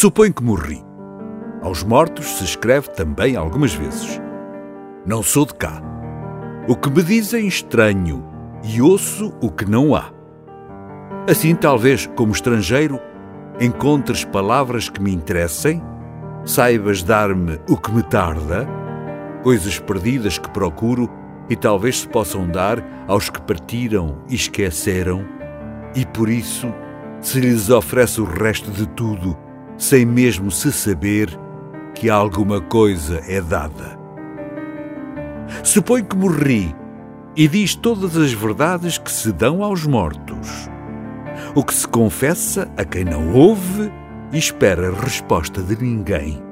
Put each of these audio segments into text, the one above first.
Suponho que morri. Aos mortos se escreve também algumas vezes. Não sou de cá. O que me dizem estranho e ouço o que não há. Assim, talvez, como estrangeiro, encontres palavras que me interessem, saibas dar-me o que me tarda, coisas perdidas que procuro e talvez se possam dar aos que partiram e esqueceram, e por isso se lhes oferece o resto de tudo, sem mesmo se saber que alguma coisa é dada. Suponho que morri e diz todas as verdades que se dão aos mortos, o que se confessa a quem não ouve e espera a resposta de ninguém.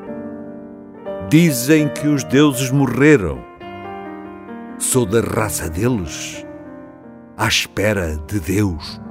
Dizem que os deuses morreram. Sou da raça deles, à espera de Deus.